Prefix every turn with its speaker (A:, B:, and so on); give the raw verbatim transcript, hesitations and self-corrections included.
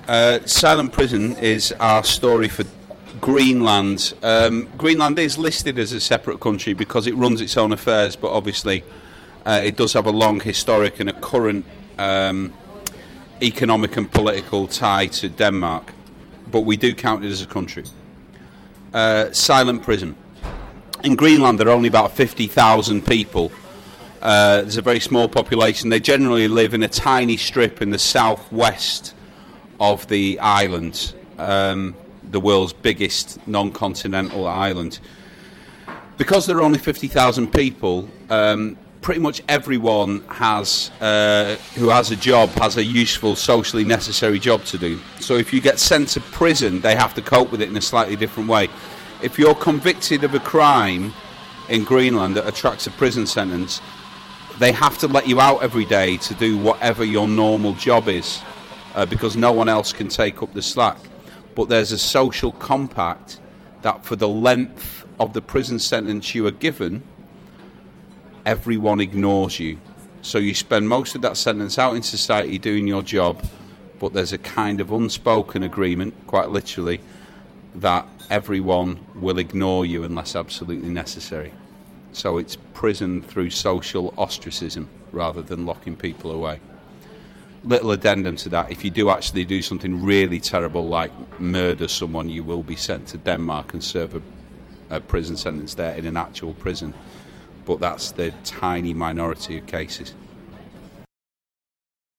A: Uh, Silent Prison is our story for Greenland. Um, Greenland is listed as a separate country because it runs its own affairs, but obviously uh, it does have a long historic and a current um, economic and political tie to Denmark. But we do count it as a country. Uh, Silent Prison. In Greenland, there are only about fifty thousand people. Uh, there's a very small population. They generally live in a tiny strip in the southwest of the island, um, the world's biggest non-continental island. Because there are only fifty thousand people, um, pretty much everyone has uh, who has a job has a useful, socially necessary job to do. So if you get sent to prison, they have to cope with it in a slightly different way. If you're convicted of a crime in Greenland that attracts a prison sentence, they have to let you out every day to do whatever your normal job is, uh, because no one else can take up the slack. But there's a social compact that for the length of the prison sentence you are given, everyone ignores you. So you spend most of that sentence out in society doing your job, but there's a kind of unspoken agreement, quite literally, that everyone will ignore you unless absolutely necessary. So it's prison through social ostracism rather than locking people away. Little addendum to that, if you do actually do something really terrible like murder someone, you will be sent to Denmark and serve a, a prison sentence there in an actual prison. But that's the tiny minority of cases.